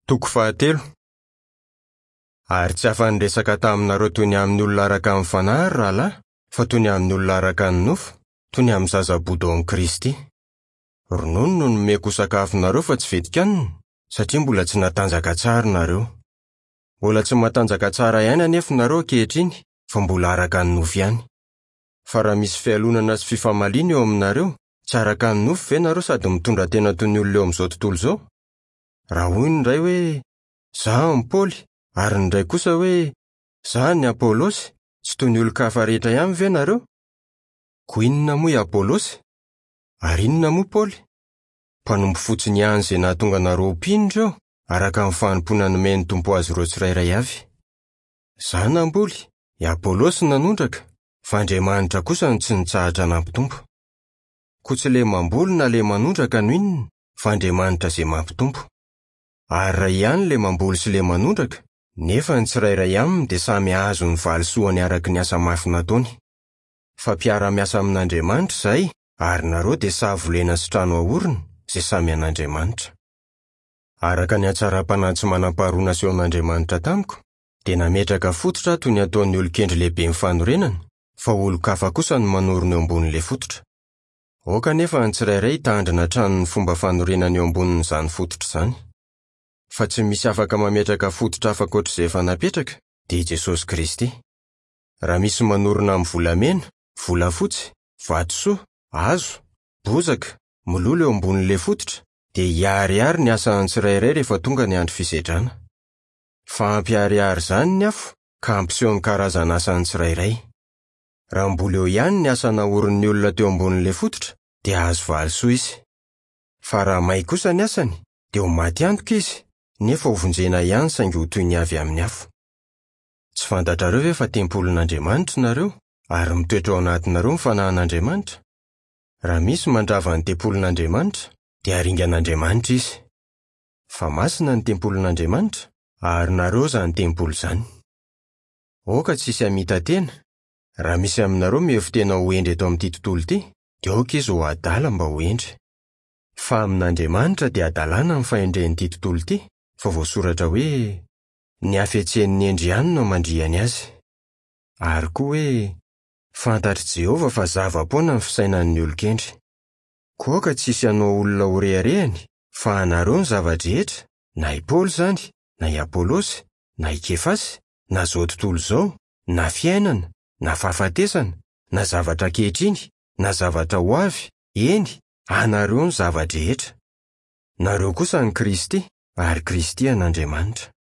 Toko fahatelo. Ary tsy afa-niresaka taminareo toy ny amin'ny olona araka amin'ny fanahy rahalahy, fa toy ny amin'ny olona araka ny nofo, toy ny amin'ny zazabody ao amin'ny Kristy. Ronono no nomeko sakafonareo fa tsy vedikanina, satria mbola tsy natanjaka tsara nareo. Mbola tsy matanjaka tsara ihany anefa nareo ankehitriny, fa mbola araka ny nofo ihany. Fa raha misy fialonana sy fifamaliana eo aminareo, tsy araka ny nofo ve nareo sady mitondra tena toy ny olona eo amin'izao tontolo izao? Raha hoy ny iray hoe, zaho ny Paoly, ary ny iray kosa hoe, zaho ny Apolosy, tsy toy ny olon-kafa rehetra ihany ve nareo? Ko inona moa i Apolosy? Ary inona moa Paoly? Mpanompo fotsiny ihany izay nahatonga nareo mpinitra eo, araka amin'ny fanimpona nomeny Tompo azy ireo tsirairay avy. Zaho namboly, i Apolosy nanondraka, fa Andriamanitra kosa no tsy nitsahatra nampitompo. Ko tsy le mamboly na le manondraka no inona, fa Andriamanitra izay mampitompo. Ary raha ihany le mamboly sy le manondraka, nefa ny tsirairay aminy dia samy azo ny valisoany araky ny asa mafy nataony. Fa mpiara-miasa amin'Andriamanitra izahay, ary nareo dia savolena sy trano ahorona, izay samy an'Andriamanitra. Araka ny hatsara-panahy sy manam-paharoana aseho an'Andriamanitra tamiko, dia nametraka fototra toy ny ataon'ny olon-kendry lehibe ny fanorenana, fa olon-kafa kosa no manorina eo ambonin'ilay fototra. Oka nefa ny tsirairay hitandrina hatrany ny fomba fanorenana eo ambonin'izany fototra izany. Fa tsy misy afaka mametraka fototra hafa ankoatr'izay efa napetraka, dia Jesosy Kristy. Raha misy manorina amin'ny volamena, volafotsy, vatosoa, hazo, bozaka, mololo eo ambonin'ilay fototra, dia hiariary ny asan'ny tsirairay rehefa tonga ny andro fisedrana. Fa ampiariary izany ny afo, ka ampiseho ny karazana asan'ny tsirairay. Raha mbola eo ihany ny asa nahorin'ny olona teo ambonin'ilay fototra, dia azo valisoa izy. Fa raha may kosa ny asany, dia ho maty antoka izy, nefa ho vonjena ihany saingy ho toy ny avy amin'ny afo. Tsy fantatrareo ve fa tempolin'Andriamanitra nareo, ary mitoetra ao anatinareo ny fanahin'Andriamanitra? Raha misy mandrava ny tempolin'Andriamanitra, dia haringan'Andriamanitra izy. Fa masina ny tempolin'Andriamanitra, ary nareo izany tempolo izany. Oka tsisy hamita tena. Raha misy aminareo mihevin-tena ho endry eto amin'ity tontolo ity, dia oka izy ho adala mba ho endry. Fa amin'Andriamanitra dia adalana ny fahendren'ity tontolo ity, fa voasoratra hoe, ny hafetsen'ny endry ihany no mandriany azy. Ary koa hoe, fantatry Jehova fa zava-poana ny fisainan'ny olon-kendry. Koa tsisy hanao olona ho reharehany, fa anareo ny zava-drehetra, na i Paoly izany, na i Apolosy, na i Kefasy, na izao tontolo izao, na fiainana, na fahafatesana, na zavatra ankehitriny, na zavatra ho avy, eny, anareo ny zava-drehetra. Nareo kosa ny Kristy, ary Kristy an'Andriamanitra.